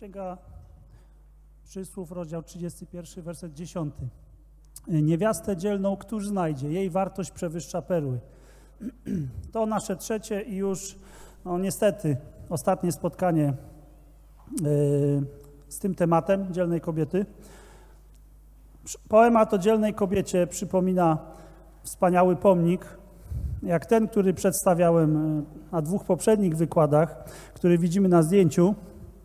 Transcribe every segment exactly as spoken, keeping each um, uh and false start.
Księga Przysłów, rozdział trzydziesty pierwszy, werset dziesiąty. Niewiastę dzielną któż znajdzie? Jej wartość przewyższa perły. To nasze trzecie i już, no niestety, ostatnie spotkanie yy, z tym tematem dzielnej kobiety. Poemat o dzielnej kobiecie przypomina wspaniały pomnik, jak ten, który przedstawiałem na dwóch poprzednich wykładach, który widzimy na zdjęciu,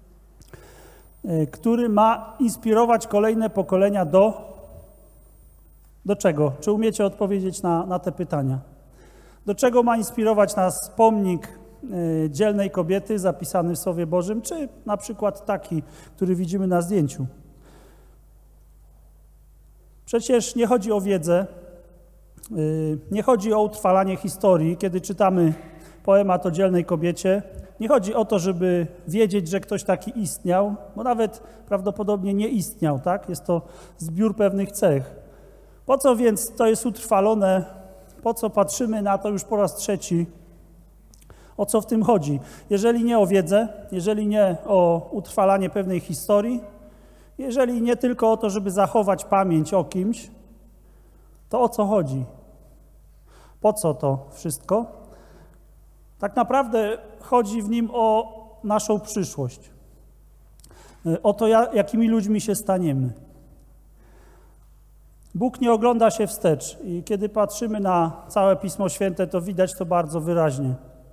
który ma inspirować kolejne pokolenia do... Do czego? Czy umiecie odpowiedzieć na, na te pytania? Do czego ma inspirować nas pomnik y, dzielnej kobiety zapisany w Słowie Bożym, czy na przykład taki, który widzimy na zdjęciu? Przecież nie chodzi o wiedzę, y, nie chodzi o utrwalanie historii, kiedy czytamy poemat o dzielnej kobiecie. Nie chodzi o to, żeby wiedzieć, że ktoś taki istniał, bo nawet prawdopodobnie nie istniał, tak? Jest to zbiór pewnych cech. Po co więc to jest utrwalone? Po co patrzymy na to już po raz trzeci? O co w tym chodzi? Jeżeli nie o wiedzę, jeżeli nie o utrwalanie pewnej historii, jeżeli nie tylko o to, żeby zachować pamięć o kimś, to o co chodzi? Po co to wszystko? Tak naprawdę chodzi w nim o naszą przyszłość, o to, jakimi ludźmi się staniemy. Bóg nie ogląda się wstecz i kiedy patrzymy na całe Pismo Święte, to widać to bardzo wyraźnie.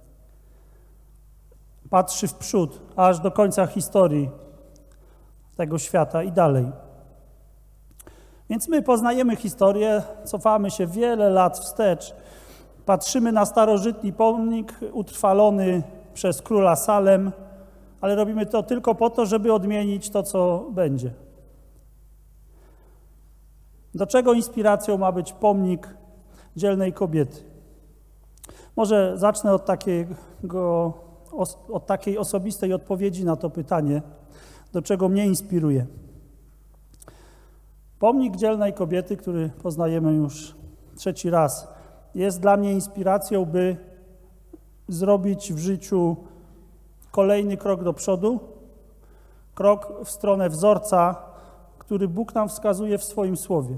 Patrzy w przód, aż do końca historii tego świata i dalej. Więc my poznajemy historię, cofamy się wiele lat wstecz, patrzymy na starożytny pomnik utrwalony przez króla Salem, ale robimy to tylko po to, żeby odmienić to, co będzie. Do czego inspiracją ma być pomnik dzielnej kobiety? Może zacznę od takiego, od takiej osobistej odpowiedzi na to pytanie, do czego mnie inspiruje. Pomnik dzielnej kobiety, który poznajemy już trzeci raz, jest dla mnie inspiracją, by zrobić w życiu kolejny krok do przodu, krok w stronę wzorca, który Bóg nam wskazuje w swoim Słowie.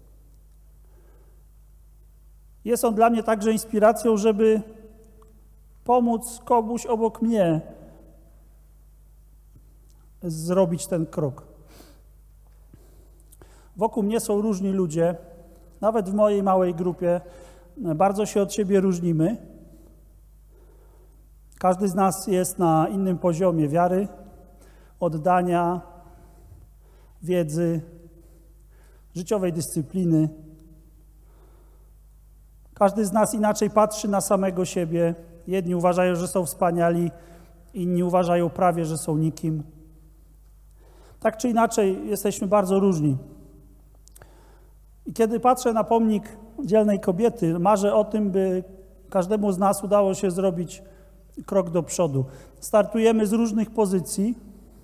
Jest on dla mnie także inspiracją, żeby pomóc komuś obok mnie zrobić ten krok. Wokół mnie są różni ludzie, nawet w mojej małej grupie bardzo się od siebie różnimy. Każdy z nas jest na innym poziomie wiary, oddania, wiedzy, życiowej dyscypliny. Każdy z nas inaczej patrzy na samego siebie. Jedni uważają, że są wspaniali, inni uważają prawie, że są nikim. Tak czy inaczej jesteśmy bardzo różni. I kiedy patrzę na pomnik dzielnej kobiety, marzę o tym, by każdemu z nas udało się zrobić krok do przodu. Startujemy z różnych pozycji.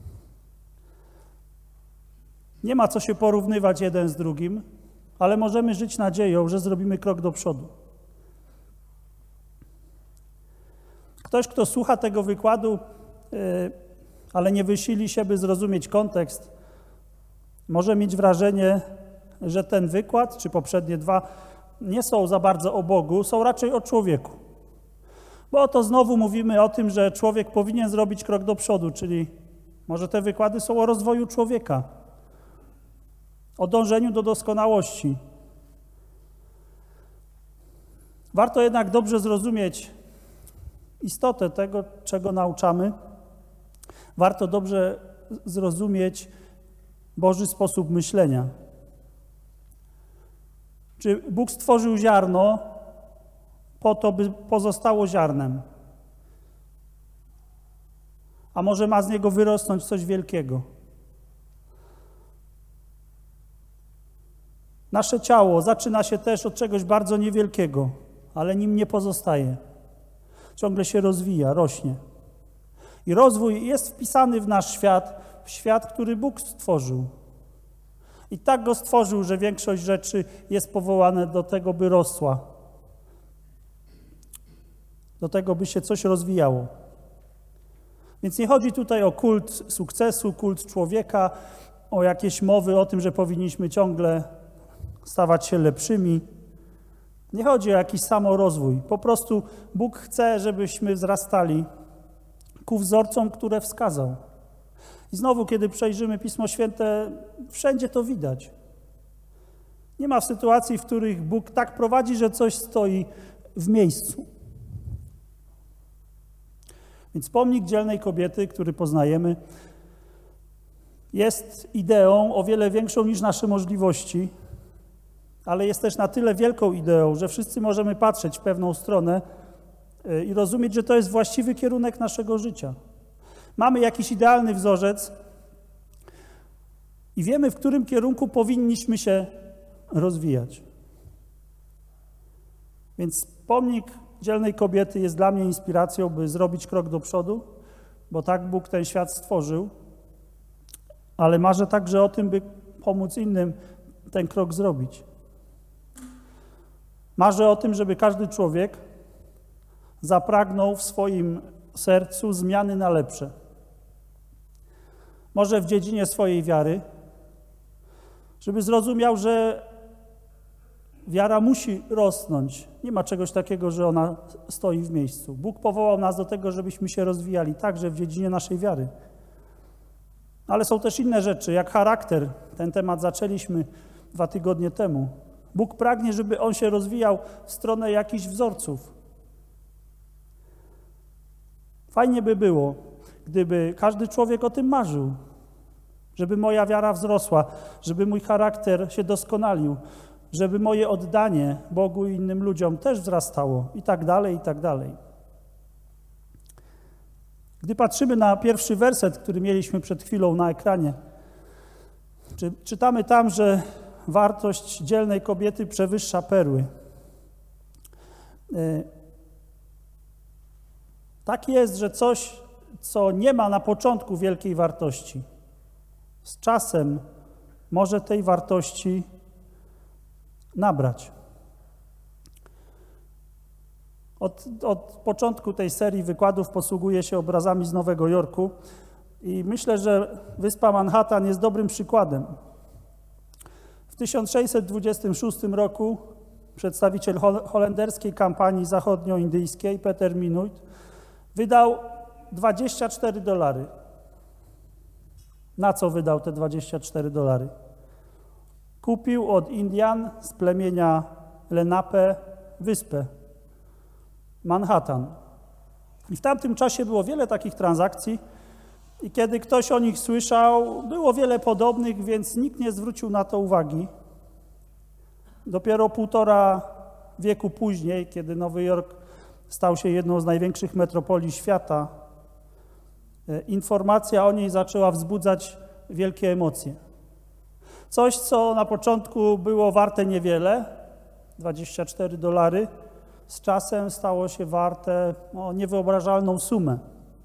Nie ma co się porównywać jeden z drugim, ale możemy żyć nadzieją, że zrobimy krok do przodu. Ktoś, kto słucha tego wykładu, ale nie wysili się, by zrozumieć kontekst, może mieć wrażenie, że ten wykład, czy poprzednie dwa, nie są za bardzo o Bogu, są raczej o człowieku. Bo oto znowu mówimy o tym, że człowiek powinien zrobić krok do przodu, czyli może te wykłady są o rozwoju człowieka, o dążeniu do doskonałości. Warto jednak dobrze zrozumieć istotę tego, czego nauczamy. Warto dobrze zrozumieć Boży sposób myślenia. Czy Bóg stworzył ziarno po to, by pozostało ziarnem? A może ma z niego wyrosnąć coś wielkiego? Nasze ciało zaczyna się też od czegoś bardzo niewielkiego, ale nim nie pozostaje. Ciągle się rozwija, rośnie. I rozwój jest wpisany w nasz świat, w świat, który Bóg stworzył. I tak go stworzył, że większość rzeczy jest powołane do tego, by rosła. Do tego, by się coś rozwijało. Więc nie chodzi tutaj o kult sukcesu, kult człowieka, o jakieś mowy o tym, że powinniśmy ciągle stawać się lepszymi. Nie chodzi o jakiś samorozwój. Po prostu Bóg chce, żebyśmy wzrastali ku wzorcom, które wskazał. I znowu, kiedy przejrzymy Pismo Święte, wszędzie to widać. Nie ma sytuacji, w których Bóg tak prowadzi, że coś stoi w miejscu. Więc pomnik dzielnej kobiety, który poznajemy, jest ideą o wiele większą niż nasze możliwości, ale jest też na tyle wielką ideą, że wszyscy możemy patrzeć w pewną stronę i rozumieć, że to jest właściwy kierunek naszego życia. Mamy jakiś idealny wzorzec i wiemy, w którym kierunku powinniśmy się rozwijać. Więc pomnik dzielnej kobiety jest dla mnie inspiracją, by zrobić krok do przodu, bo tak Bóg ten świat stworzył, ale marzę także o tym, by pomóc innym ten krok zrobić. Marzę o tym, żeby każdy człowiek zapragnął w swoim sercu zmiany na lepsze. Może w dziedzinie swojej wiary, żeby zrozumiał, że wiara musi rosnąć. Nie ma czegoś takiego, że ona stoi w miejscu. Bóg powołał nas do tego, żebyśmy się rozwijali także w dziedzinie naszej wiary. Ale są też inne rzeczy, jak charakter. Ten temat zaczęliśmy dwa tygodnie temu. Bóg pragnie, żeby on się rozwijał w stronę jakichś wzorców. Fajnie by było, gdyby każdy człowiek o tym marzył, żeby moja wiara wzrosła, żeby mój charakter się doskonalił, żeby moje oddanie Bogu i innym ludziom też wzrastało i tak dalej, i tak dalej. Gdy patrzymy na pierwszy werset, który mieliśmy przed chwilą na ekranie, czy, czytamy tam, że wartość dzielnej kobiety przewyższa perły. Tak jest, że coś, co nie ma na początku wielkiej wartości, z czasem może tej wartości nabrać. Od, od początku tej serii wykładów posługuję się obrazami z Nowego Jorku i myślę, że wyspa Manhattan jest dobrym przykładem. W tysiąc sześćset dwudziestym szóstym roku przedstawiciel holenderskiej kampanii zachodnioindyjskiej Peter Minuit wydał dwadzieścia cztery dolary. Na co wydał te dwadzieścia cztery dolary? Kupił od Indian z plemienia Lenape wyspę Manhattan. I w tamtym czasie było wiele takich transakcji i kiedy ktoś o nich słyszał, było wiele podobnych, więc nikt nie zwrócił na to uwagi. Dopiero półtora wieku później, kiedy Nowy Jork stał się jedną z największych metropolii świata, informacja o niej zaczęła wzbudzać wielkie emocje. Coś, co na początku było warte niewiele, dwadzieścia cztery dolary, z czasem stało się warte no, niewyobrażalną sumę.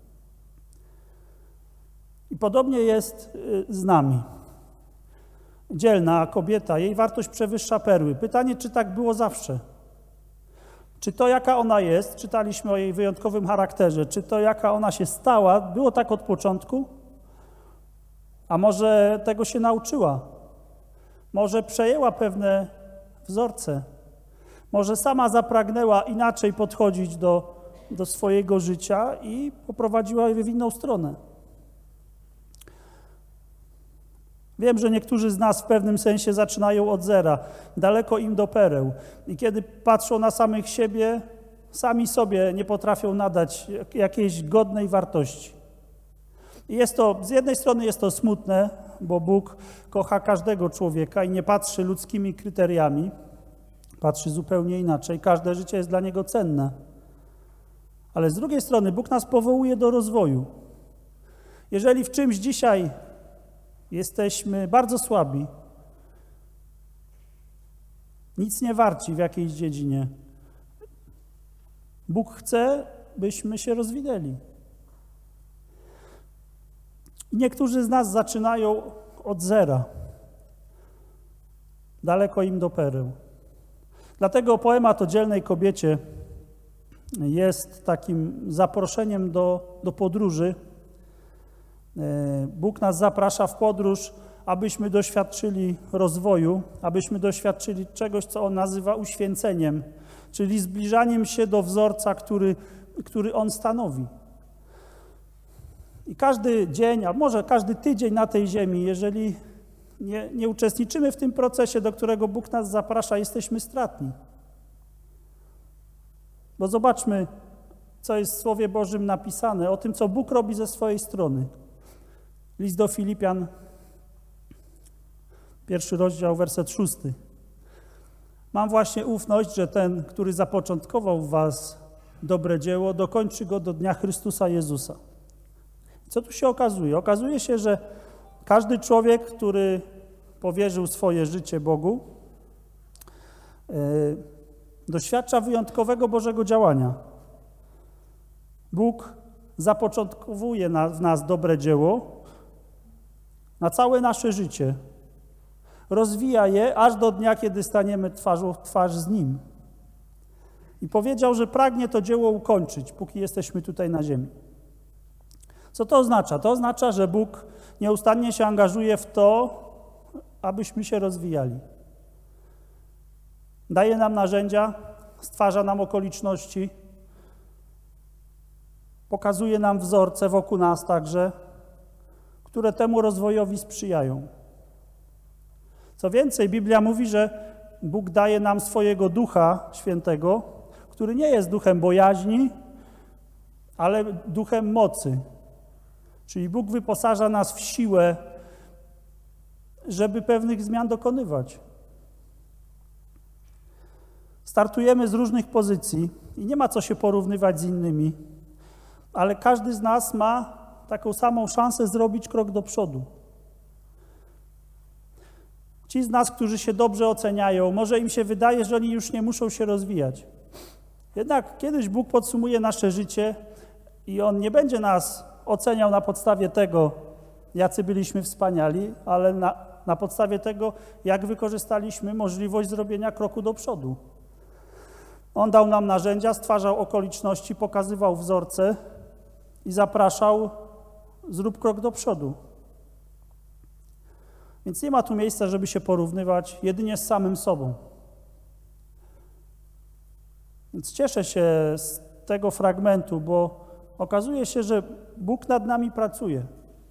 I podobnie jest z nami. Dzielna kobieta, jej wartość przewyższa perły. Pytanie, czy tak było zawsze? Czy to, jaka ona jest, czytaliśmy o jej wyjątkowym charakterze, czy to, jaka ona się stała, było tak od początku? A może tego się nauczyła? Może przejęła pewne wzorce? Może sama zapragnęła inaczej podchodzić do, do swojego życia i poprowadziła je w inną stronę? Wiem, że niektórzy z nas w pewnym sensie zaczynają od zera, daleko im do pereł. I kiedy patrzą na samych siebie, sami sobie nie potrafią nadać jakiejś godnej wartości. I jest to, z jednej strony jest to smutne, bo Bóg kocha każdego człowieka i nie patrzy ludzkimi kryteriami, patrzy zupełnie inaczej. Każde życie jest dla Niego cenne. Ale z drugiej strony Bóg nas powołuje do rozwoju. Jeżeli w czymś dzisiaj jesteśmy bardzo słabi, nic nie warci w jakiejś dziedzinie, Bóg chce, byśmy się rozwinęli. I niektórzy z nas zaczynają od zera. Daleko im do pereł. Dlatego poemat o dzielnej kobiecie jest takim zaproszeniem do, do podróży Bóg nas zaprasza w podróż, abyśmy doświadczyli rozwoju, abyśmy doświadczyli czegoś, co On nazywa uświęceniem, czyli zbliżaniem się do wzorca, który, który On stanowi. I każdy dzień, a może każdy tydzień na tej ziemi, jeżeli nie, nie uczestniczymy w tym procesie, do którego Bóg nas zaprasza, jesteśmy stratni. Bo zobaczmy, co jest w Słowie Bożym napisane, o tym, co Bóg robi ze swojej strony. List do Filipian, pierwszy rozdział, werset szósty. Mam właśnie ufność, że ten, który zapoczątkował w was dobre dzieło, dokończy go do dnia Chrystusa Jezusa. Co tu się okazuje? Okazuje się, że każdy człowiek, który powierzył swoje życie Bogu, yy, doświadcza wyjątkowego Bożego działania. Bóg zapoczątkowuje na, w nas dobre dzieło na całe nasze życie. Rozwija je aż do dnia, kiedy staniemy twarzą w twarz z Nim. I powiedział, że pragnie to dzieło ukończyć, póki jesteśmy tutaj na ziemi. Co to oznacza? To oznacza, że Bóg nieustannie się angażuje w to, abyśmy się rozwijali. Daje nam narzędzia, stwarza nam okoliczności, pokazuje nam wzorce wokół nas także, które temu rozwojowi sprzyjają. Co więcej, Biblia mówi, że Bóg daje nam swojego Ducha Świętego, który nie jest duchem bojaźni, ale duchem mocy. Czyli Bóg wyposaża nas w siłę, żeby pewnych zmian dokonywać. Startujemy z różnych pozycji i nie ma co się porównywać z innymi, ale każdy z nas ma taką samą szansę zrobić krok do przodu. Ci z nas, którzy się dobrze oceniają, może im się wydaje, że oni już nie muszą się rozwijać. Jednak kiedyś Bóg podsumuje nasze życie i On nie będzie nas oceniał na podstawie tego, jacy byliśmy wspaniali, ale na, na podstawie tego, jak wykorzystaliśmy możliwość zrobienia kroku do przodu. On dał nam narzędzia, stwarzał okoliczności, pokazywał wzorce i zapraszał, zrób krok do przodu. Więc nie ma tu miejsca, żeby się porównywać jedynie z samym sobą. Więc cieszę się z tego fragmentu, bo okazuje się, że Bóg nad nami pracuje.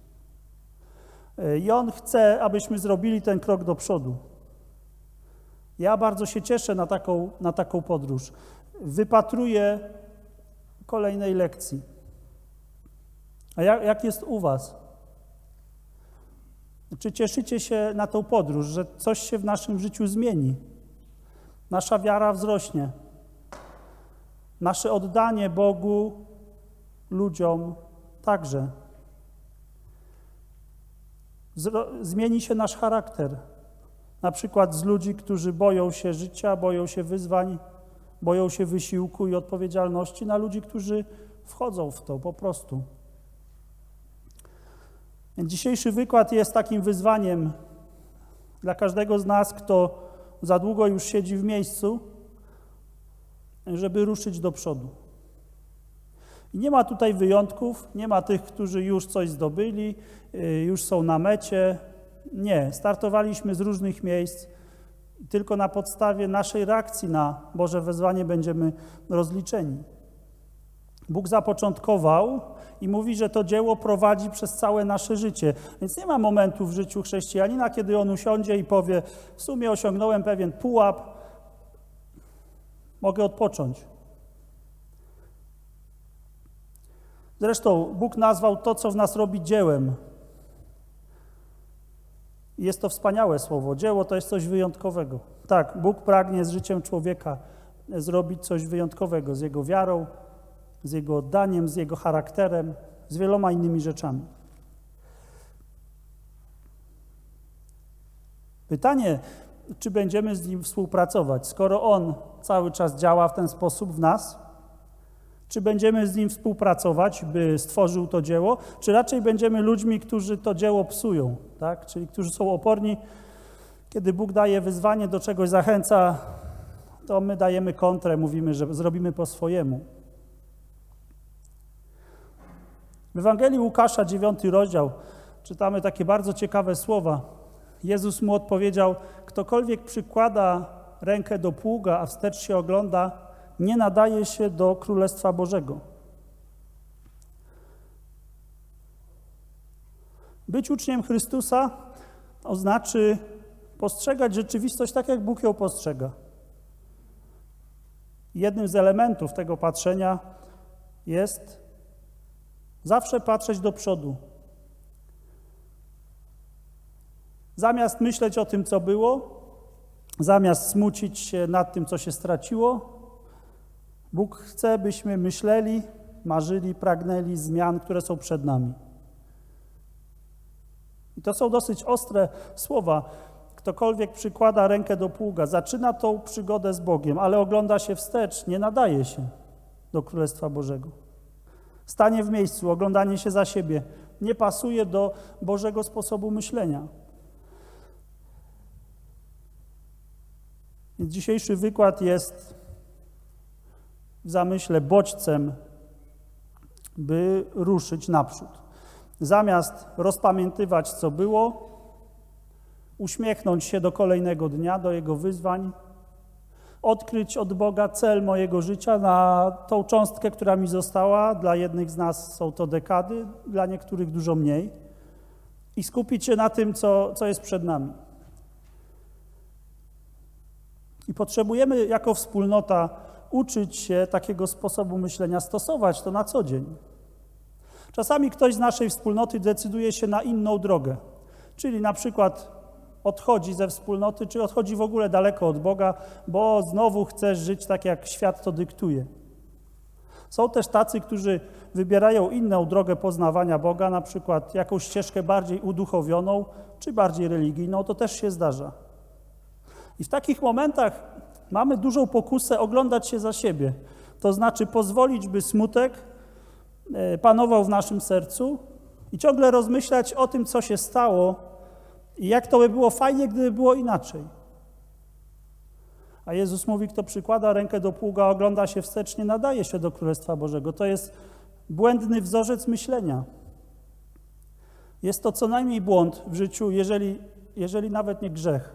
I On chce, abyśmy zrobili ten krok do przodu. Ja bardzo się cieszę na taką, na taką podróż. Wypatruję kolejnej lekcji. A jak, jak jest u was? Czy cieszycie się na tą podróż, że coś się w naszym życiu zmieni? Nasza wiara wzrośnie. Nasze oddanie Bogu, ludziom także. Zro- zmieni się nasz charakter. Na przykład z ludzi, którzy boją się życia, boją się wyzwań, boją się wysiłku i odpowiedzialności, na ludzi, którzy wchodzą w to po prostu. Dzisiejszy wykład jest takim wyzwaniem dla każdego z nas, kto za długo już siedzi w miejscu, żeby ruszyć do przodu. I nie ma tutaj wyjątków, nie ma tych, którzy już coś zdobyli, już są na mecie. Nie, startowaliśmy z różnych miejsc i tylko na podstawie naszej reakcji na Boże wezwanie będziemy rozliczeni. Bóg zapoczątkował i mówi, że to dzieło prowadzi przez całe nasze życie. Więc nie ma momentu w życiu chrześcijanina, kiedy on usiądzie i powie, w sumie osiągnąłem pewien pułap, mogę odpocząć. Zresztą Bóg nazwał to, co w nas robi, dziełem. I jest to wspaniałe słowo. Dzieło to jest coś wyjątkowego. Tak, Bóg pragnie z życiem człowieka zrobić coś wyjątkowego, z jego wiarą, z jego oddaniem, z jego charakterem, z wieloma innymi rzeczami. Pytanie, czy będziemy z Nim współpracować, skoro On cały czas działa w ten sposób w nas? Czy będziemy z Nim współpracować, by stworzył to dzieło, czy raczej będziemy ludźmi, którzy to dzieło psują, tak? Czyli którzy są oporni, kiedy Bóg daje wyzwanie, do czegoś zachęca, to my dajemy kontrę, mówimy, że zrobimy po swojemu. W Ewangelii Łukasza, dziewiąty rozdział, czytamy takie bardzo ciekawe słowa. Jezus mu odpowiedział: ktokolwiek przykłada rękę do pługa, a wstecz się ogląda, nie nadaje się do Królestwa Bożego. Być uczniem Chrystusa oznacza postrzegać rzeczywistość tak, jak Bóg ją postrzega. Jednym z elementów tego patrzenia jest zawsze patrzeć do przodu. Zamiast myśleć o tym, co było, zamiast smucić się nad tym, co się straciło, Bóg chce, byśmy myśleli, marzyli, pragnęli zmian, które są przed nami. I to są dosyć ostre słowa. Ktokolwiek przykłada rękę do pługa, zaczyna tą przygodę z Bogiem, ale ogląda się wstecz, nie nadaje się do Królestwa Bożego. Stanie w miejscu, oglądanie się za siebie nie pasuje do Bożego sposobu myślenia. Więc dzisiejszy wykład jest w zamyśle bodźcem, by ruszyć naprzód. Zamiast rozpamiętywać, co było, uśmiechnąć się do kolejnego dnia, do jego wyzwań, odkryć od Boga cel mojego życia na tą cząstkę, która mi została. Dla jednych z nas są to dekady, dla niektórych dużo mniej. I skupić się na tym, co, co jest przed nami. I potrzebujemy jako wspólnota uczyć się takiego sposobu myślenia, stosować to na co dzień. Czasami ktoś z naszej wspólnoty decyduje się na inną drogę, czyli na przykład odchodzi ze wspólnoty, czy odchodzi w ogóle daleko od Boga, bo znowu chce żyć tak, jak świat to dyktuje. Są też tacy, którzy wybierają inną drogę poznawania Boga, na przykład jakąś ścieżkę bardziej uduchowioną, czy bardziej religijną, to też się zdarza. I w takich momentach mamy dużą pokusę oglądać się za siebie, to znaczy pozwolić, by smutek panował w naszym sercu i ciągle rozmyślać o tym, co się stało i jak to by było fajnie, gdyby było inaczej. A Jezus mówi, kto przykłada rękę do pługa, ogląda się wstecz, nie nadaje się do Królestwa Bożego. To jest błędny wzorzec myślenia. Jest to co najmniej błąd w życiu, jeżeli, jeżeli nawet nie grzech.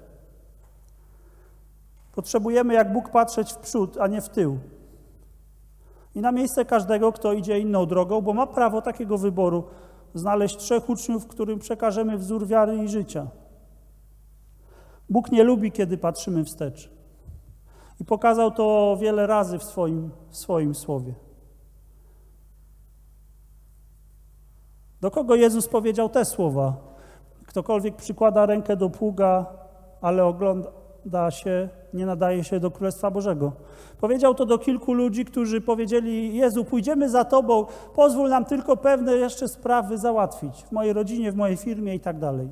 Potrzebujemy jak Bóg patrzeć w przód, a nie w tył. I na miejsce każdego, kto idzie inną drogą, bo ma prawo takiego wyboru, znaleźć trzech uczniów, którym przekażemy wzór wiary i życia. Bóg nie lubi, kiedy patrzymy wstecz. I pokazał to wiele razy w swoim, w swoim słowie. Do kogo Jezus powiedział te słowa? Ktokolwiek przykłada rękę do pługa, ale ogląda się, nie nadaje się do Królestwa Bożego. Powiedział to do kilku ludzi, którzy powiedzieli: Jezu, pójdziemy za Tobą, pozwól nam tylko pewne jeszcze sprawy załatwić w mojej rodzinie, w mojej firmie i tak dalej.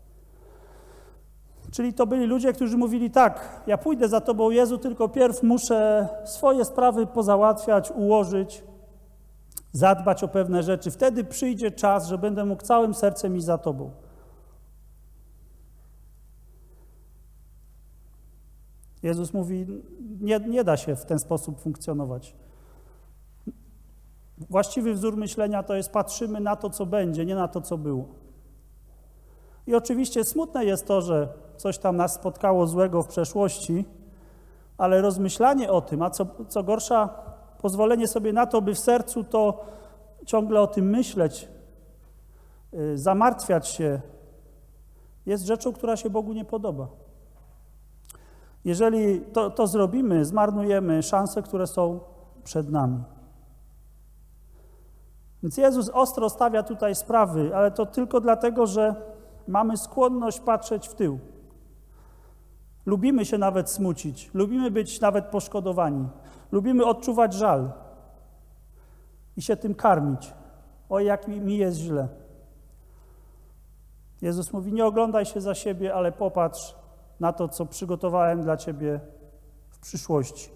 Czyli to byli ludzie, którzy mówili: tak, ja pójdę za Tobą, Jezu, tylko pierw muszę swoje sprawy pozałatwiać, ułożyć, zadbać o pewne rzeczy. Wtedy przyjdzie czas, że będę mógł całym sercem iść za Tobą. Jezus mówi, nie, nie da się w ten sposób funkcjonować. Właściwy wzór myślenia to jest patrzymy na to, co będzie, nie na to, co było. I oczywiście smutne jest to, że coś tam nas spotkało złego w przeszłości, ale rozmyślanie o tym, a co, co gorsza, pozwolenie sobie na to, by w sercu to ciągle o tym myśleć, yy, zamartwiać się, jest rzeczą, która się Bogu nie podoba. Jeżeli to, to zrobimy, zmarnujemy szanse, które są przed nami. Więc Jezus ostro stawia tutaj sprawy, ale to tylko dlatego, że mamy skłonność patrzeć w tył. Lubimy się nawet smucić, lubimy być nawet poszkodowani, lubimy odczuwać żal i się tym karmić. Oj, jak mi, mi jest źle. Jezus mówi, nie oglądaj się za siebie, ale popatrz na to, co przygotowałem dla Ciebie w przyszłości.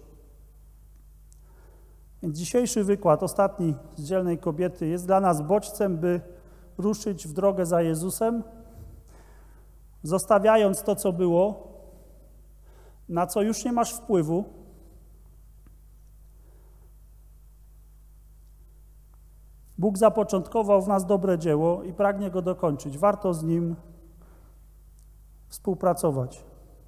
Więc dzisiejszy wykład, ostatni z Dzielnej Kobiety, jest dla nas bodźcem, by ruszyć w drogę za Jezusem, zostawiając to, co było, na co już nie masz Bóg zapoczątkował w nas dobre dzieło i pragnie go dokończyć. Warto z Nim współpracować.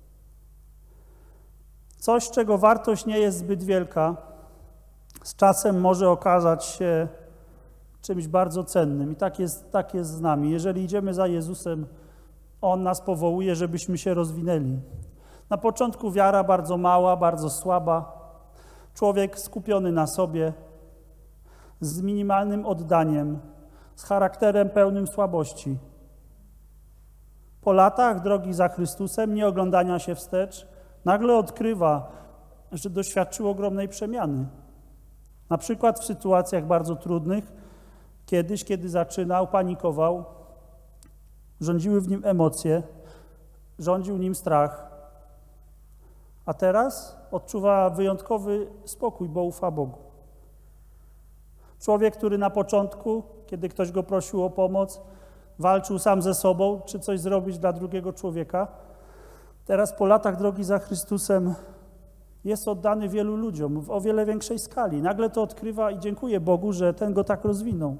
Coś, czego wartość nie jest zbyt wielka, z czasem może okazać się czymś bardzo cennym. I tak jest, tak jest z nami. Jeżeli idziemy za Jezusem, On nas powołuje, żebyśmy się rozwinęli. Na początku wiara bardzo mała, bardzo słaba. Człowiek skupiony na sobie, z minimalnym oddaniem, z charakterem pełnym słabości. Po latach drogi za Chrystusem, nie oglądania się wstecz, nagle odkrywa, że doświadczył ogromnej przemiany. Na przykład w sytuacjach bardzo trudnych, kiedyś, kiedy zaczynał, panikował, rządziły w nim emocje, rządził nim strach, a teraz odczuwa wyjątkowy spokój, bo ufa Bogu. Człowiek, który na początku, kiedy ktoś go prosił o pomoc, walczył sam ze sobą, czy coś zrobić dla drugiego człowieka, teraz po latach drogi za Chrystusem jest oddany wielu ludziom w o wiele większej skali. Nagle to odkrywa i dziękuję Bogu, że ten go tak rozwinął.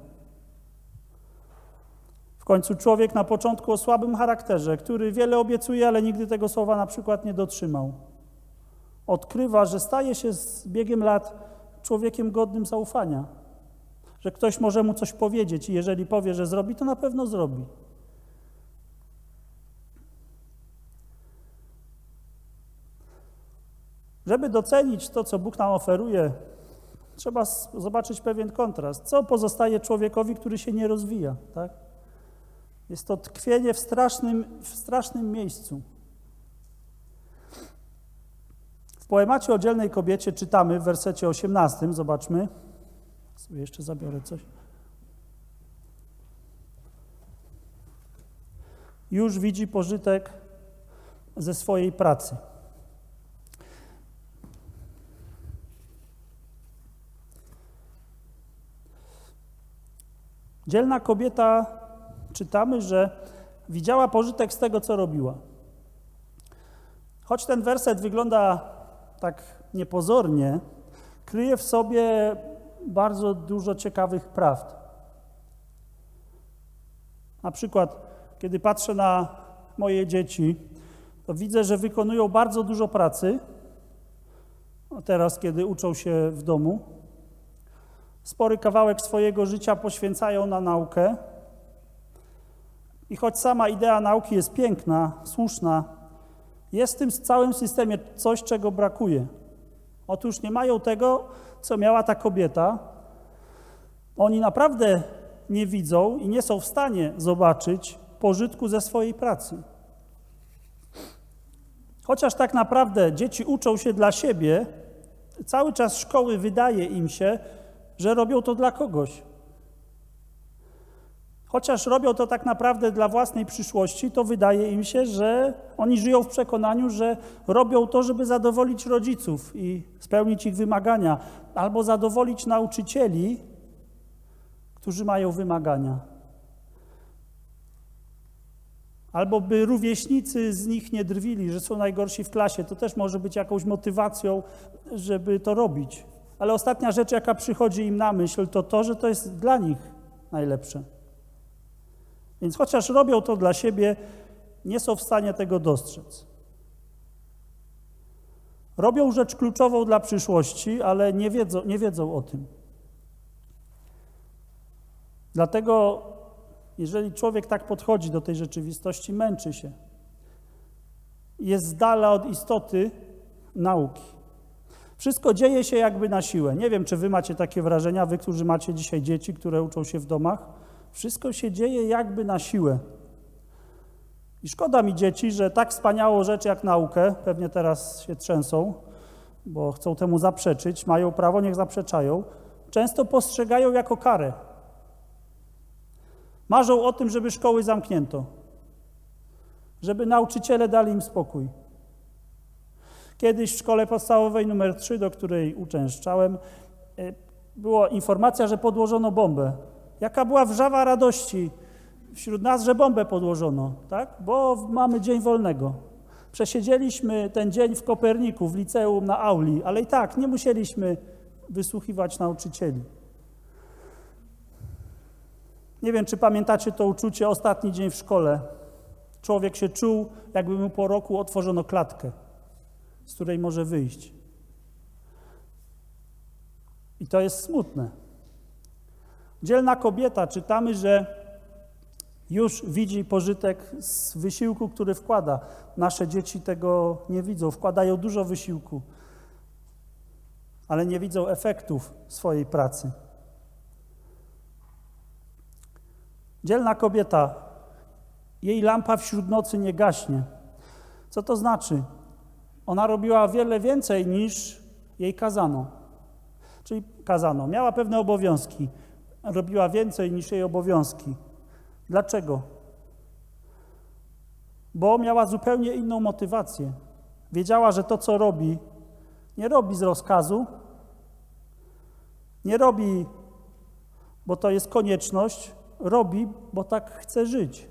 W końcu człowiek na początku o słabym charakterze, który wiele obiecuje, ale nigdy tego słowa na przykład nie dotrzymał. Odkrywa, że staje się z biegiem lat człowiekiem godnym zaufania. Że ktoś może mu coś powiedzieć i jeżeli powie, że zrobi, to na pewno zrobi. Żeby docenić to, co Bóg nam oferuje, trzeba zobaczyć pewien kontrast. Co pozostaje człowiekowi, który się nie rozwija, tak? Jest to tkwienie w strasznym, w strasznym miejscu. W poemacie o dzielnej kobiecie czytamy w wersecie osiemnastym, zobaczmy. Sobie jeszcze zabiorę coś. Już widzi pożytek ze swojej pracy. Dzielna kobieta, czytamy, że widziała pożytek z tego, co robiła. Choć ten werset wygląda tak niepozornie, kryje w sobie bardzo dużo ciekawych prawd. Na przykład, kiedy patrzę na moje dzieci, to widzę, że wykonują bardzo dużo pracy, teraz, kiedy uczą się w domu. Spory kawałek swojego życia poświęcają na naukę i choć sama idea nauki jest piękna, słuszna, jest w tym całym systemie coś, czego brakuje. Otóż nie mają tego, co miała ta kobieta. Oni naprawdę nie widzą i nie są w stanie zobaczyć pożytku ze swojej pracy. Chociaż tak naprawdę dzieci uczą się dla siebie, cały czas szkoły wydaje im się, że robią to dla kogoś. Chociaż robią to tak naprawdę dla własnej przyszłości, to wydaje im się, że oni żyją w przekonaniu, że robią to, żeby zadowolić rodziców i spełnić ich wymagania, albo zadowolić nauczycieli, którzy mają wymagania. Albo by rówieśnicy z nich nie drwili, że są najgorsi w klasie. To też może być jakąś motywacją, żeby to robić. Ale ostatnia rzecz, jaka przychodzi im na myśl, to to, że to jest dla nich najlepsze. Więc chociaż robią to dla siebie, nie są w stanie tego dostrzec. Robią rzecz kluczową dla przyszłości, ale nie wiedzą, nie wiedzą o tym. Dlatego, jeżeli człowiek tak podchodzi do tej rzeczywistości, męczy się. Jest z dala od istoty nauki. Wszystko dzieje się jakby na siłę. Nie wiem, czy wy macie takie wrażenia, wy, którzy macie dzisiaj dzieci, które uczą się w domach. Wszystko się dzieje jakby na siłę. I szkoda mi dzieci, że tak wspaniałą rzecz jak naukę, pewnie teraz się trzęsą, bo chcą temu zaprzeczyć, mają prawo, niech zaprzeczają, często postrzegają jako karę. Marzą o tym, żeby szkoły zamknięto, żeby nauczyciele dali im spokój. Kiedyś w szkole podstawowej numer trzy, do której uczęszczałem, była informacja, że podłożono bombę. Jaka była wrzawa radości wśród nas, że bombę podłożono, tak? Bo mamy dzień wolnego. Przesiedzieliśmy ten dzień w Koperniku, w liceum na auli, ale i tak nie musieliśmy wysłuchiwać nauczycieli. Nie wiem, czy pamiętacie to uczucie, ostatni dzień w szkole. Człowiek się czuł, jakby mu po roku otworzono klatkę, z której może wyjść. I to jest smutne. Dzielna kobieta, czytamy, że już widzi pożytek z wysiłku, który wkłada. Nasze dzieci tego nie widzą, wkładają dużo wysiłku, ale nie widzą efektów swojej pracy. Dzielna kobieta, jej lampa wśród nocy nie gaśnie. Co to znaczy? Ona robiła o wiele więcej niż jej kazano. Czyli kazano, miała pewne obowiązki, robiła więcej niż jej obowiązki. Dlaczego? Bo miała zupełnie inną motywację. Wiedziała, że to, co robi, nie robi z rozkazu, nie robi, bo to jest konieczność, robi, bo tak chce żyć.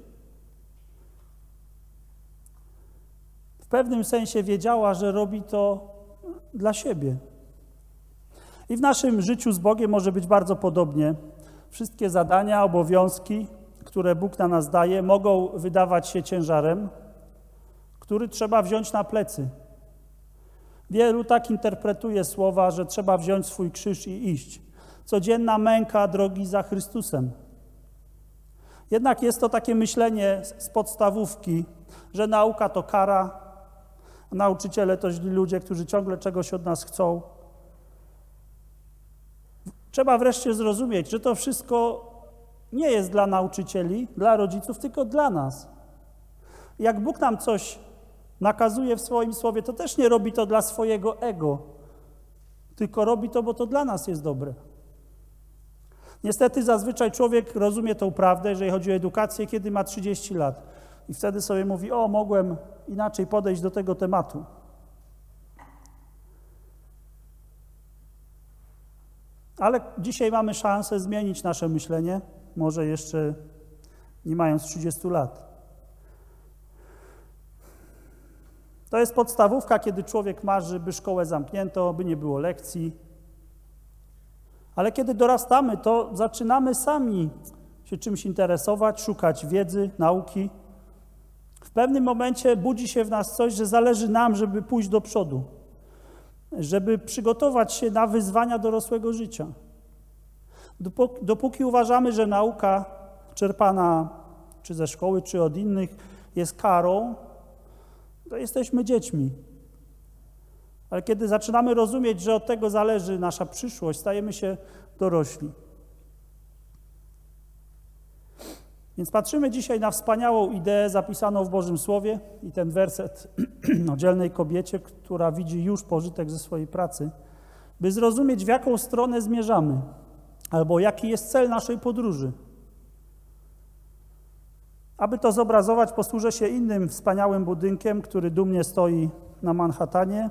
W pewnym sensie wiedziała, że robi to dla siebie. I w naszym życiu z Bogiem może być bardzo podobnie. Wszystkie zadania, obowiązki, które Bóg na nas daje, mogą wydawać się ciężarem, który trzeba wziąć na plecy. Wielu tak interpretuje słowa, że trzeba wziąć swój krzyż i iść. Codzienna męka drogi za Chrystusem. Jednak jest to takie myślenie z podstawówki, że nauka to kara, a nauczyciele to źli ludzie, którzy ciągle czegoś od nas chcą. Trzeba wreszcie zrozumieć, że to wszystko nie jest dla nauczycieli, dla rodziców, tylko dla nas. Jak Bóg nam coś nakazuje w swoim słowie, to też nie robi to dla swojego ego, tylko robi to, bo to dla nas jest dobre. Niestety zazwyczaj człowiek rozumie tą prawdę, jeżeli chodzi o edukację, kiedy ma trzydzieści lat. I wtedy sobie mówi, o, mogłem inaczej podejść do tego tematu. Ale dzisiaj mamy szansę zmienić nasze myślenie, może jeszcze nie mając trzydziestu lat. To jest podstawówka, kiedy człowiek marzy, by szkołę zamknięto, by nie było lekcji. Ale kiedy dorastamy, to zaczynamy sami się czymś interesować, szukać wiedzy, nauki. W pewnym momencie budzi się w nas coś, że zależy nam, żeby pójść do przodu, żeby przygotować się na wyzwania dorosłego życia. Dopóki, dopóki uważamy, że nauka czerpana czy ze szkoły, czy od innych jest karą, to jesteśmy dziećmi. Ale kiedy zaczynamy rozumieć, że od tego zależy nasza przyszłość, stajemy się dorośli. Więc patrzymy dzisiaj na wspaniałą ideę zapisaną w Bożym Słowie i ten werset o dzielnej kobiecie, która widzi już pożytek ze swojej pracy, by zrozumieć, w jaką stronę zmierzamy, albo jaki jest cel naszej podróży. Aby to zobrazować, posłużę się innym wspaniałym budynkiem, który dumnie stoi na Manhattanie.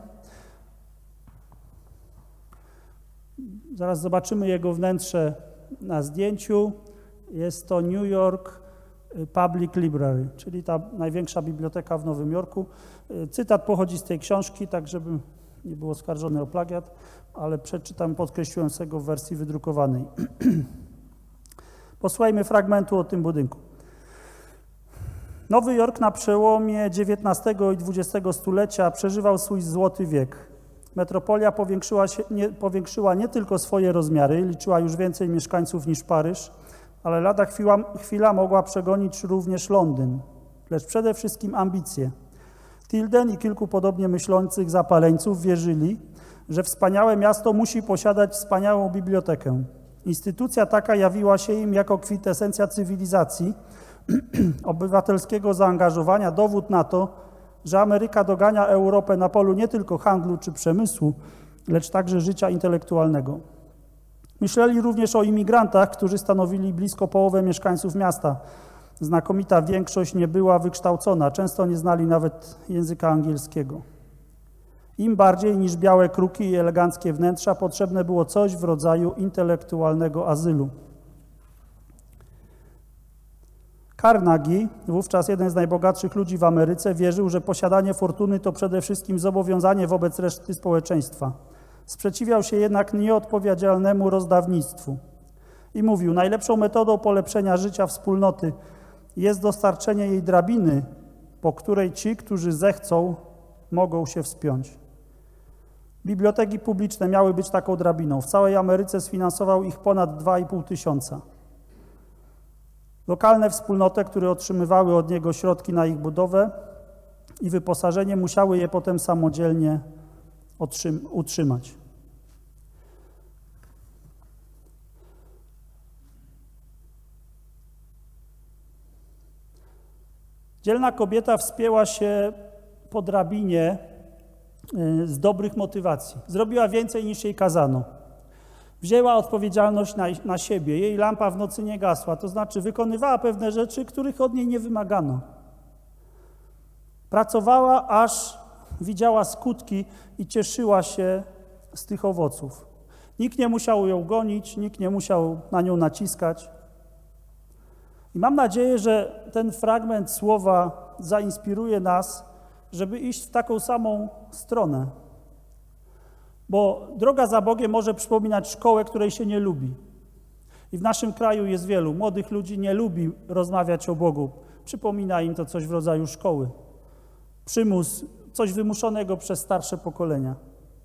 Zaraz zobaczymy jego wnętrze na zdjęciu. Jest to New York Public Library, czyli ta największa biblioteka w Nowym Jorku. Cytat pochodzi z tej książki, tak żeby nie było oskarżony o plagiat, ale przeczytam, podkreśliłem sobie go w wersji wydrukowanej. Posłuchajmy fragmentu o tym budynku. Nowy Jork na przełomie dziewiętnastego i dwudziestego stulecia przeżywał swój złoty wiek. Metropolia powiększyła, się, nie, powiększyła nie tylko swoje rozmiary, liczyła już więcej mieszkańców niż Paryż, ale lada chwila, chwila mogła przegonić również Londyn, lecz przede wszystkim ambicje. Tilden i kilku podobnie myślących zapaleńców wierzyli, że wspaniałe miasto musi posiadać wspaniałą bibliotekę. Instytucja taka jawiła się im jako kwintesencja cywilizacji, obywatelskiego zaangażowania, dowód na to, że Ameryka dogania Europę na polu nie tylko handlu czy przemysłu, lecz także życia intelektualnego. Myśleli również o imigrantach, którzy stanowili blisko połowę mieszkańców miasta. Znakomita większość nie była wykształcona, często nie znali nawet języka angielskiego. Im bardziej niż białe kruki i eleganckie wnętrza potrzebne było coś w rodzaju intelektualnego azylu. Carnegie, wówczas jeden z najbogatszych ludzi w Ameryce, wierzył, że posiadanie fortuny to przede wszystkim zobowiązanie wobec reszty społeczeństwa. Sprzeciwiał się jednak nieodpowiedzialnemu rozdawnictwu. I mówił, najlepszą metodą polepszenia życia wspólnoty jest dostarczenie jej drabiny, po której ci, którzy zechcą, mogą się wspiąć. Biblioteki publiczne miały być taką drabiną. W całej Ameryce sfinansował ich ponad dwa i pół tysiąca. Lokalne wspólnoty, które otrzymywały od niego środki na ich budowę i wyposażenie, musiały je potem samodzielnie utrzymać. Dzielna kobieta wspięła się po drabinie z dobrych motywacji. Zrobiła więcej niż jej kazano. Wzięła odpowiedzialność na, na siebie. Jej lampa w nocy nie gasła, to znaczy wykonywała pewne rzeczy, których od niej nie wymagano. Pracowała, aż widziała skutki i cieszyła się z tych owoców. Nikt nie musiał ją gonić, nikt nie musiał na nią naciskać. I mam nadzieję, że ten fragment słowa zainspiruje nas, żeby iść w taką samą stronę. Bo droga za Bogiem może przypominać szkołę, której się nie lubi. I w naszym kraju jest wielu młodych ludzi, nie lubi rozmawiać o Bogu. Przypomina im to coś w rodzaju szkoły. Przymus, coś wymuszonego przez starsze pokolenia.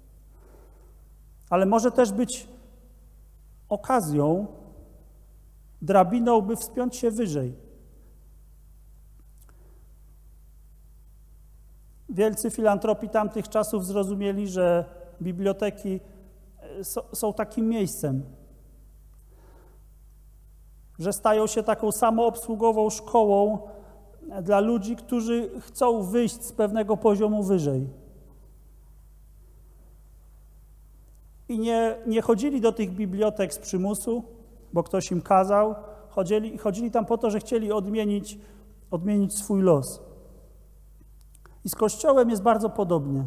Ale może też być okazją, drabiną, by wspiąć się wyżej. Wielcy filantropi tamtych czasów zrozumieli, że biblioteki są takim miejscem, że stają się taką samoobsługową szkołą dla ludzi, którzy chcą wyjść z pewnego poziomu wyżej. I nie, nie chodzili do tych bibliotek z przymusu, bo ktoś im kazał. Chodzili, chodzili tam po to, że chcieli odmienić, odmienić swój los. I z Kościołem jest bardzo podobnie.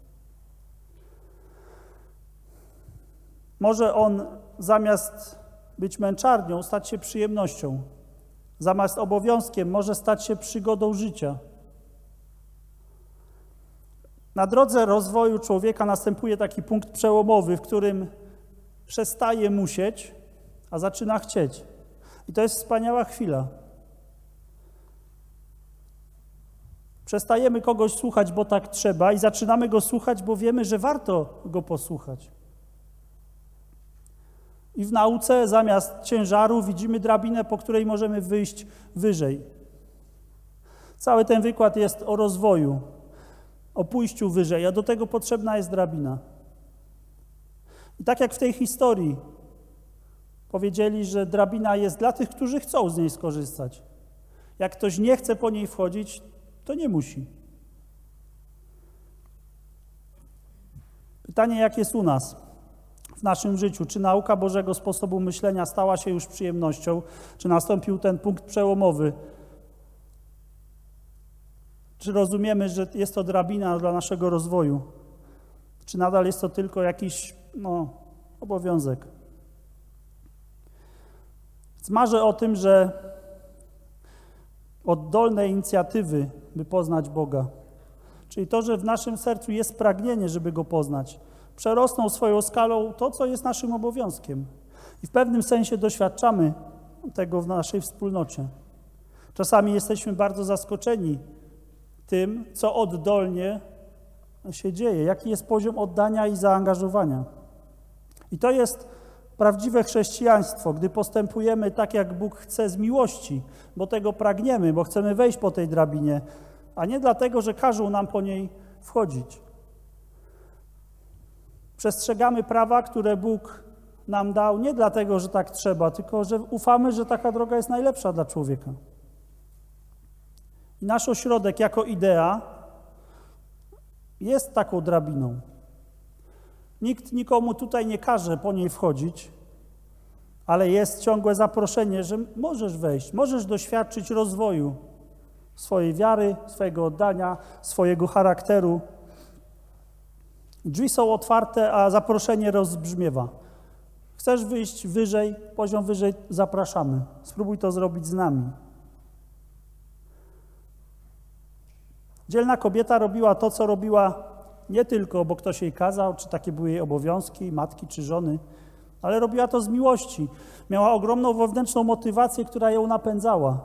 Może on zamiast być męczarnią, stać się przyjemnością. Zamiast obowiązkiem może stać się przygodą życia. Na drodze rozwoju człowieka następuje taki punkt przełomowy, w którym przestaje musieć, a zaczyna chcieć. I to jest wspaniała chwila. Przestajemy kogoś słuchać, bo tak trzeba, i zaczynamy go słuchać, bo wiemy, że warto go posłuchać. I w nauce zamiast ciężaru widzimy drabinę, po której możemy wyjść wyżej. Cały ten wykład jest o rozwoju, o pójściu wyżej, a do tego potrzebna jest drabina. I tak jak w tej historii powiedzieli, że drabina jest dla tych, którzy chcą z niej skorzystać. Jak ktoś nie chce po niej wchodzić, to nie musi. Pytanie, jak jest u nas, w naszym życiu? Czy nauka Bożego sposobu myślenia stała się już przyjemnością? Czy nastąpił ten punkt przełomowy? Czy rozumiemy, że jest to drabina dla naszego rozwoju? Czy nadal jest to tylko jakiś no, obowiązek? Więc marzę o tym, że oddolne inicjatywy, by poznać Boga, czyli to, że w naszym sercu jest pragnienie, żeby Go poznać, przerosną swoją skalą to, co jest naszym obowiązkiem. I w pewnym sensie doświadczamy tego w naszej wspólnocie. Czasami jesteśmy bardzo zaskoczeni tym, co oddolnie się dzieje, jaki jest poziom oddania i zaangażowania. I to jest prawdziwe chrześcijaństwo, gdy postępujemy tak, jak Bóg chce z miłości, bo tego pragniemy, bo chcemy wejść po tej drabinie, a nie dlatego, że każą nam po niej wchodzić. Przestrzegamy prawa, które Bóg nam dał, nie dlatego, że tak trzeba, tylko że ufamy, że taka droga jest najlepsza dla człowieka. I nasz ośrodek jako idea jest taką drabiną. Nikt nikomu tutaj nie każe po niej wchodzić, ale jest ciągłe zaproszenie, że możesz wejść, możesz doświadczyć rozwoju swojej wiary, swojego oddania, swojego charakteru. Drzwi są otwarte, a zaproszenie rozbrzmiewa. Chcesz wyjść wyżej, poziom wyżej, zapraszamy. Spróbuj to zrobić z nami. Dzielna kobieta robiła to, co robiła nie tylko, bo ktoś jej kazał, czy takie były jej obowiązki, matki czy żony, ale robiła to z miłości. Miała ogromną wewnętrzną motywację, która ją napędzała.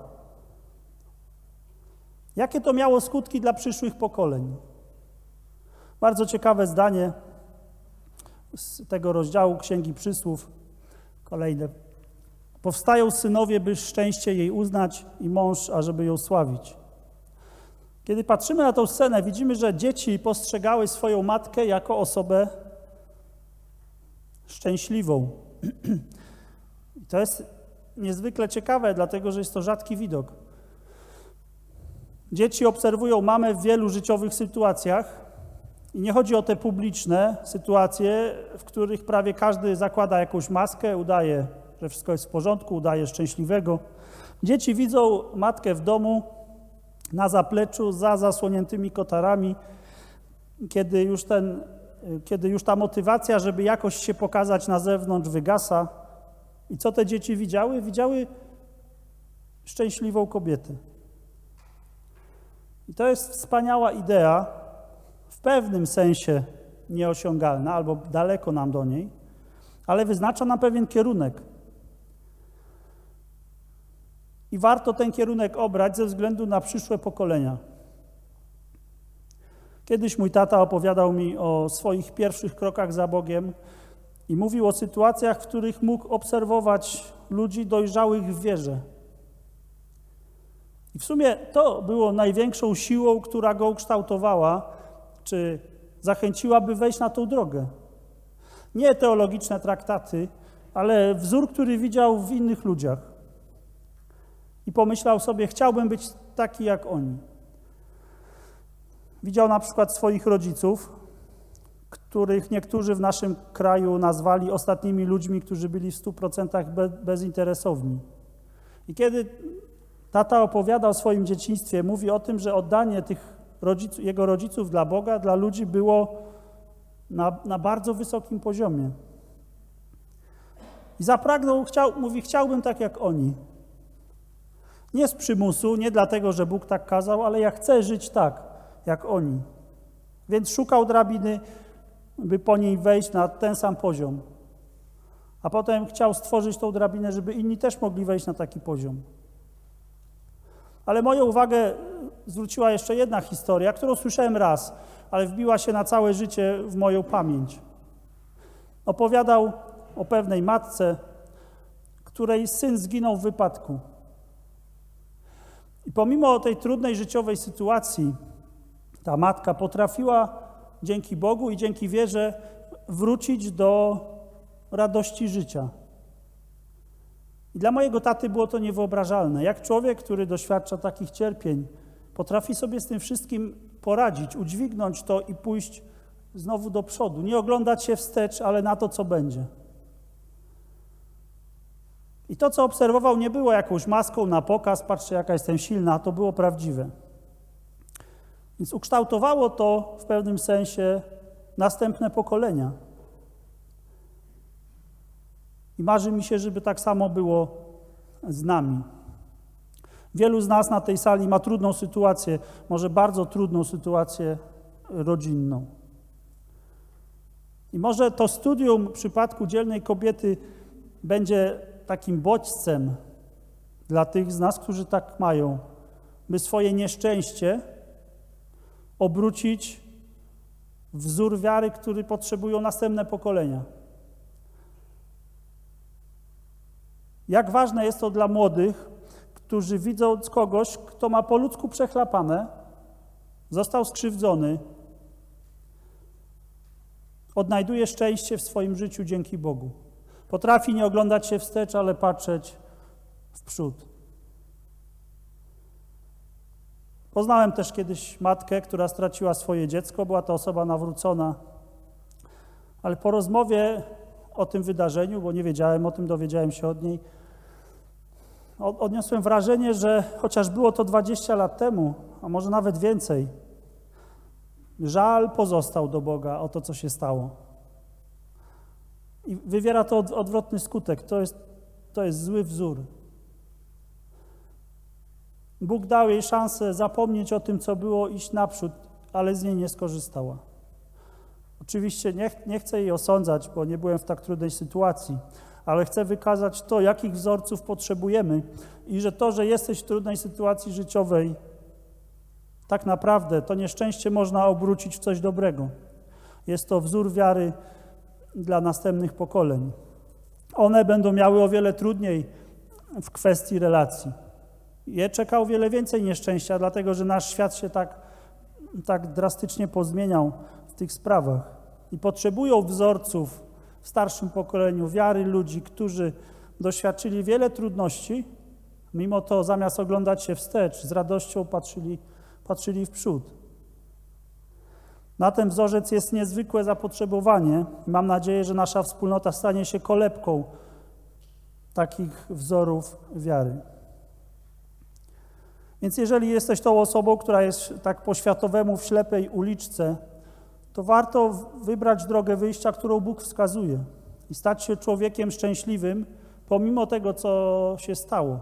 Jakie to miało skutki dla przyszłych pokoleń? Bardzo ciekawe zdanie z tego rozdziału Księgi Przysłów. Kolejne. Powstają synowie, by szczęście jej uznać i mąż, ażeby ją sławić. Kiedy patrzymy na tę scenę, widzimy, że dzieci postrzegały swoją matkę jako osobę szczęśliwą. I to jest niezwykle ciekawe, dlatego że jest to rzadki widok. Dzieci obserwują mamę w wielu życiowych sytuacjach i nie chodzi o te publiczne sytuacje, w których prawie każdy zakłada jakąś maskę, udaje, że wszystko jest w porządku, udaje szczęśliwego. Dzieci widzą matkę w domu, na zapleczu, za zasłoniętymi kotarami, kiedy już, ten, kiedy już ta motywacja, żeby jakoś się pokazać na zewnątrz, wygasa. I co te dzieci widziały? Widziały szczęśliwą kobietę. I to jest wspaniała idea, w pewnym sensie nieosiągalna, albo daleko nam do niej, ale wyznacza nam pewien kierunek. I warto ten kierunek obrać ze względu na przyszłe pokolenia. Kiedyś mój tata opowiadał mi o swoich pierwszych krokach za Bogiem i mówił o sytuacjach, w których mógł obserwować ludzi dojrzałych w wierze. I w sumie to było największą siłą, która go ukształtowała, czy zachęciła, by wejść na tą drogę. Nie teologiczne traktaty, ale wzór, który widział w innych ludziach. I pomyślał sobie, chciałbym być taki jak oni. Widział na przykład swoich rodziców, których niektórzy w naszym kraju nazwali ostatnimi ludźmi, którzy byli w stu procentach bezinteresowni. I kiedy tata opowiada o swoim dzieciństwie, mówi o tym, że oddanie tych rodziców, jego rodziców dla Boga, dla ludzi było na, na bardzo wysokim poziomie. I zapragnął, chciał, mówi, chciałbym tak jak oni. Nie z przymusu, nie dlatego, że Bóg tak kazał, ale ja chcę żyć tak, jak oni. Więc szukał drabiny, by po niej wejść na ten sam poziom. A potem chciał stworzyć tą drabinę, żeby inni też mogli wejść na taki poziom. Ale moją uwagę zwróciła jeszcze jedna historia, którą słyszałem raz, ale wbiła się na całe życie w moją pamięć. Opowiadał o pewnej matce, której syn zginął w wypadku. I pomimo tej trudnej życiowej sytuacji, ta matka potrafiła dzięki Bogu i dzięki wierze wrócić do radości życia. I dla mojego taty było to niewyobrażalne. Jak człowiek, który doświadcza takich cierpień, potrafi sobie z tym wszystkim poradzić, udźwignąć to i pójść znowu do przodu. Nie oglądać się wstecz, ale na to, co będzie. I to, co obserwował, nie było jakąś maską na pokaz, patrzcie, jaka jestem silna, to było prawdziwe. Więc ukształtowało to w pewnym sensie następne pokolenia. I marzy mi się, żeby tak samo było z nami. Wielu z nas na tej sali ma trudną sytuację, może bardzo trudną sytuację rodzinną. I może to studium w przypadku dzielnej kobiety będzie takim bodźcem dla tych z nas, którzy tak mają, by swoje nieszczęście obrócić w wzór wiary, który potrzebują następne pokolenia. Jak ważne jest to dla młodych, którzy widząc kogoś, kto ma po ludzku przechlapane, został skrzywdzony, odnajduje szczęście w swoim życiu dzięki Bogu. Potrafi nie oglądać się wstecz, ale patrzeć w przód. Poznałem też kiedyś matkę, która straciła swoje dziecko. Była to osoba nawrócona. Ale po rozmowie o tym wydarzeniu, bo nie wiedziałem o tym, dowiedziałem się od niej, odniosłem wrażenie, że chociaż było to dwadzieścia lat temu, a może nawet więcej, żal pozostał do Boga o to, co się stało. I wywiera to odwrotny skutek. To jest, to jest zły wzór. Bóg dał jej szansę zapomnieć o tym, co było, iść naprzód, ale z niej nie skorzystała. Oczywiście nie, nie chcę jej osądzać, bo nie byłem w tak trudnej sytuacji, ale chcę wykazać to, jakich wzorców potrzebujemy i że to, że jesteś w trudnej sytuacji życiowej, tak naprawdę to nieszczęście można obrócić w coś dobrego. Jest to wzór wiary dla następnych pokoleń. One będą miały o wiele trudniej w kwestii relacji. Je czeka o wiele więcej nieszczęścia, dlatego że nasz świat się tak, tak drastycznie pozmieniał w tych sprawach. I potrzebują wzorców w starszym pokoleniu wiary ludzi, którzy doświadczyli wiele trudności, mimo to zamiast oglądać się wstecz, z radością patrzyli, patrzyli w przód. Na ten wzorzec jest niezwykłe zapotrzebowanie i mam nadzieję, że nasza wspólnota stanie się kolebką takich wzorów wiary. Więc jeżeli jesteś tą osobą, która jest tak po światowemu w ślepej uliczce, to warto wybrać drogę wyjścia, którą Bóg wskazuje i stać się człowiekiem szczęśliwym, pomimo tego, co się stało.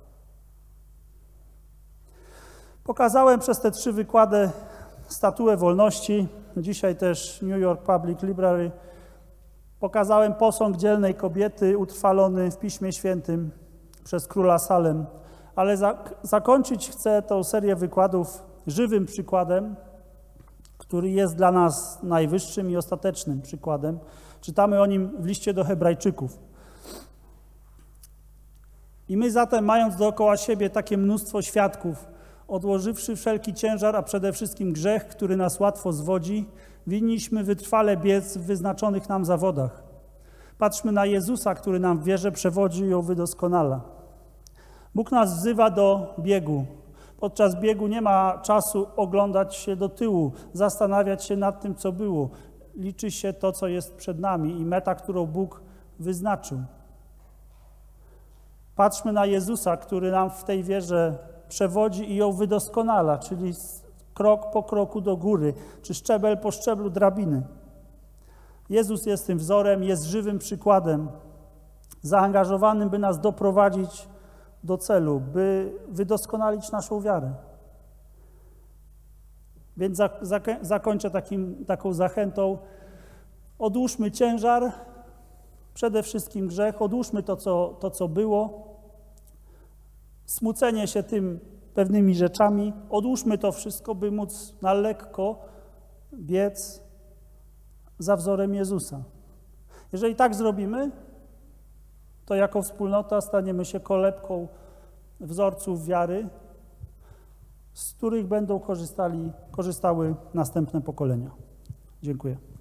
Pokazałem przez te trzy wykłady statuę wolności, dzisiaj też New York Public Library. Pokazałem posąg dzielnej kobiety utrwalony w Piśmie Świętym przez króla Salem, ale zak- zakończyć chcę tę serię wykładów żywym przykładem, który jest dla nas najwyższym i ostatecznym przykładem. Czytamy o nim w liście do Hebrajczyków. I my zatem, mając dookoła siebie takie mnóstwo świadków, odłożywszy wszelki ciężar, a przede wszystkim grzech, który nas łatwo zwodzi, winniśmy wytrwale biec w wyznaczonych nam zawodach. Patrzmy na Jezusa, który nam w wierze przewodzi i ją wydoskonala. Bóg nas wzywa do biegu. Podczas biegu nie ma czasu oglądać się do tyłu, zastanawiać się nad tym, co było. Liczy się to, co jest przed nami i meta, którą Bóg wyznaczył. Patrzmy na Jezusa, który nam w tej wierze przewodzi i ją wydoskonala, czyli krok po kroku do góry, czy szczebel po szczeblu drabiny. Jezus jest tym wzorem, jest żywym przykładem, zaangażowanym, by nas doprowadzić do celu, by wydoskonalić naszą wiarę. Więc za, za, zakończę takim, taką zachętą. Odłóżmy ciężar, przede wszystkim grzech, odłóżmy to, co, to, co było, smucenie się tym pewnymi rzeczami, odłóżmy to wszystko, by móc na lekko biec za wzorem Jezusa. Jeżeli tak zrobimy, to jako wspólnota staniemy się kolebką wzorców wiary, z których będą korzystali, korzystały następne pokolenia. Dziękuję.